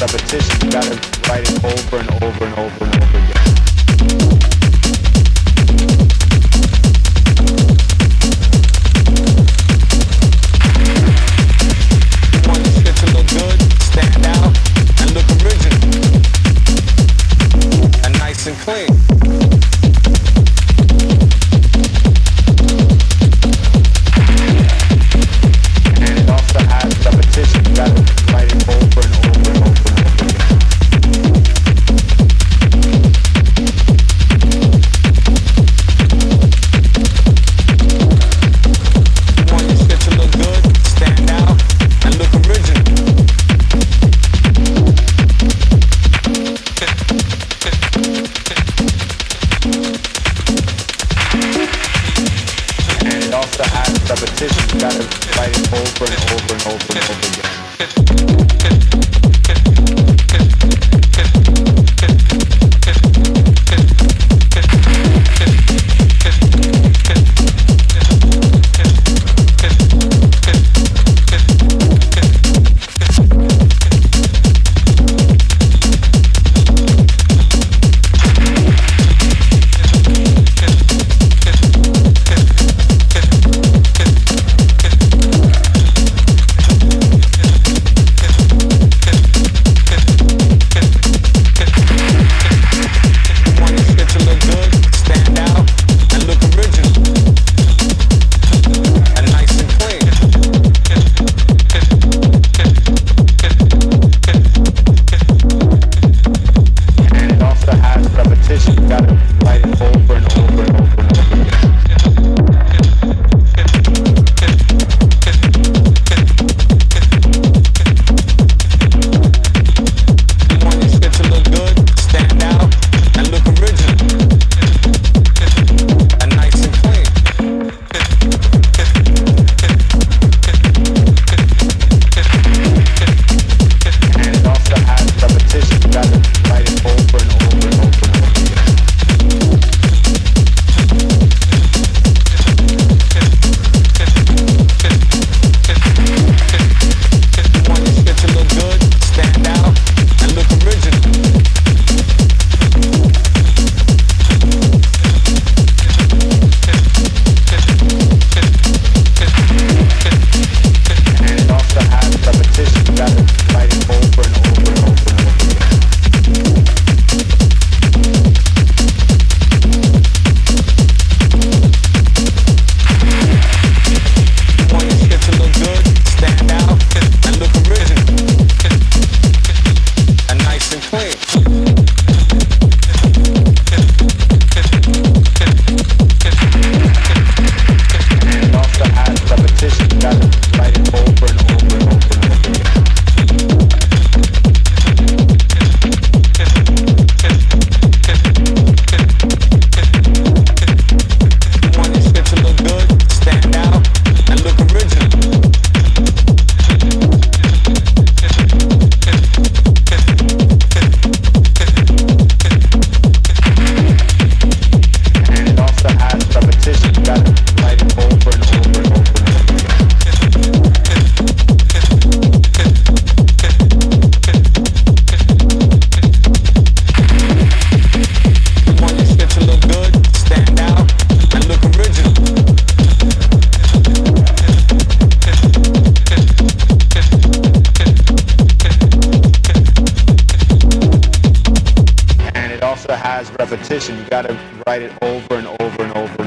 repetition. You gotta write it over and over and over and over again. You want your shit to look good, stand out, and look original, and nice and clean. Repetition, you gotta write it over and over and over and over again. You want your shit to look good, stand out, and look original. And it also has repetition, you gotta write it over and over and over and over again. Repetition, you gotta write it over and over and over.